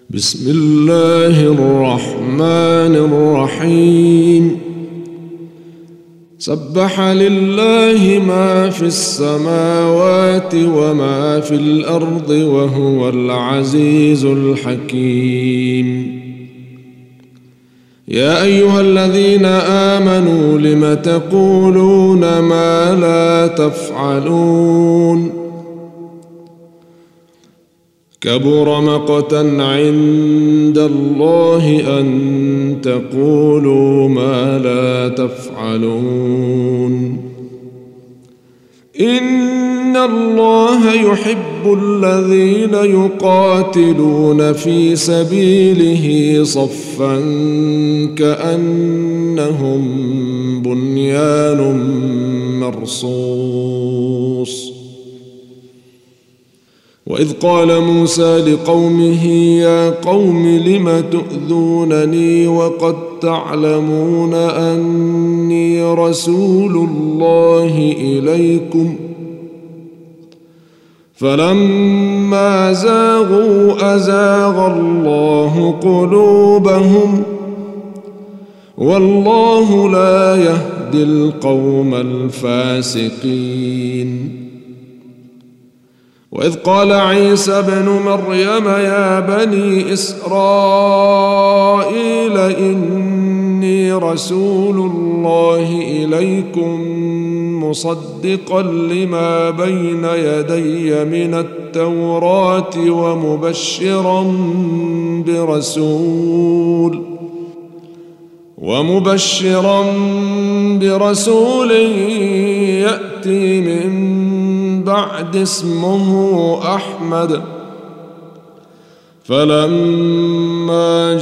بسم الله الرحمن الرحيم سبح لله ما في السماوات وما في الأرض وهو العزيز الحكيم يا أيها الذين آمنوا لم تقولون ما لا تفعلون كبر مقتا عند الله أن تقولوا ما لا تفعلون إن الله يحب الذين يقاتلون في سبيله صفا كأنهم بنيان مرصوص وإذ قال موسى لقومه يا قوم لم تؤذونني وقد تعلمون أني رسول الله إليكم فلما زاغوا أزاغ الله قلوبهم والله لا يهدي القوم الفاسقين وإذ قال عيسى ابن مريم يا بني إسرائيل إني رسول الله إليكم مصدقا لما بين يدي من التوراة ومبشرا برسول يأتي من بعد اسمه أحمد فلما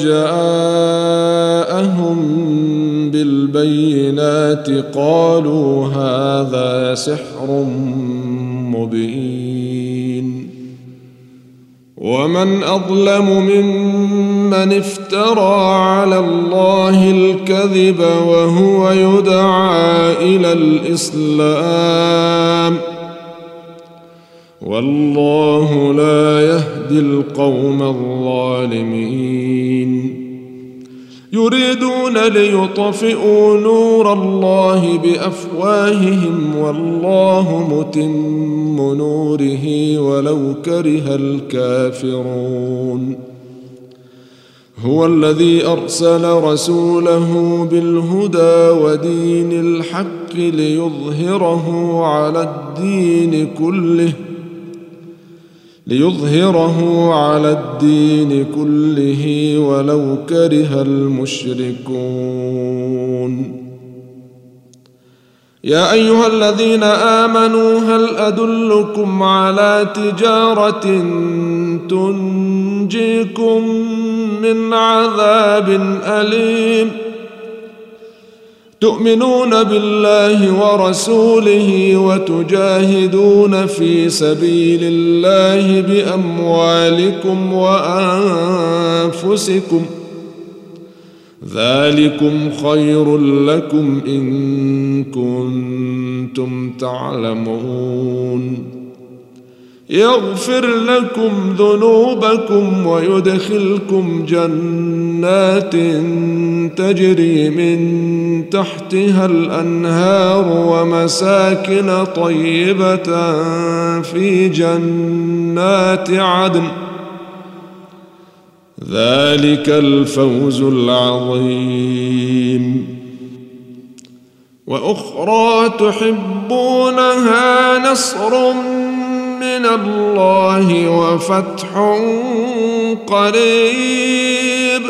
جاءهم بالبينات قالوا هذا سحر مبين ومن أظلم ممن افترى على الله الكذب وهو يدعى إلى الإسلام والله لا يهدي القوم الظالمين يريدون ليطفئوا نور الله بأفواههم والله متم نوره ولو كره الكافرون هو الذي أرسل رسوله بالهدى ودين الحق ليظهره على الدين كله ولو كره المشركون يا أيها الذين آمنوا هل أدلكم على تجارة تنجيكم من عذاب أليم تؤمنون بالله ورسوله وتجاهدون في سبيل الله بأموالكم وأنفسكم ذلكم خير لكم إن كنتم تعلمون يغفر لكم ذنوبكم ويدخلكم جنات تجري من تحتها الأنهار ومساكن طيبة في جنات عدن ذلك الفوز العظيم وأخرى تحبونها نصر من الله وفتح قريب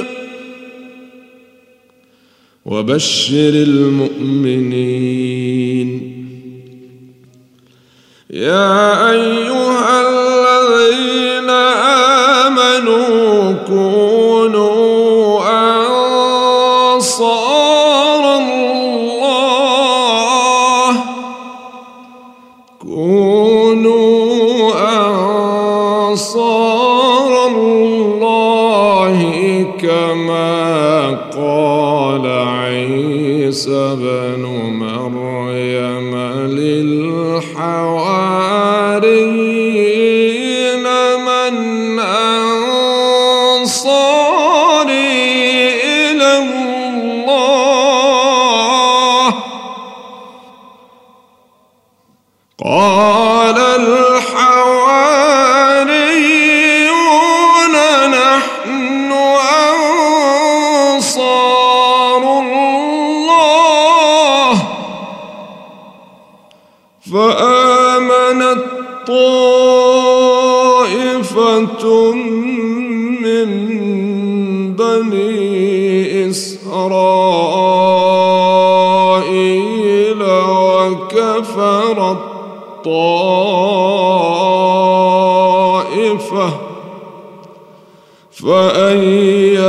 وبشر المؤمنين يا أيها الذين آمنوا كونوا أنصار الله كما قال عيسى بن مريم للحواريين من أنصار طائفة فأيدناك